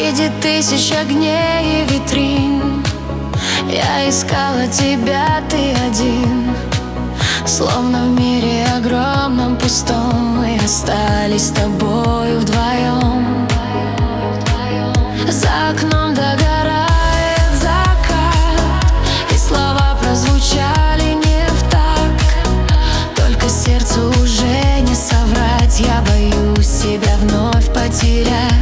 Среди тысяч огней и витрин я искала тебя, ты один. Словно в мире огромном пустом мы остались с тобой вдвоем. За окном догорает закат, и слова прозвучали не в такт. Только сердцу уже не соврать, я боюсь тебя вновь потерять.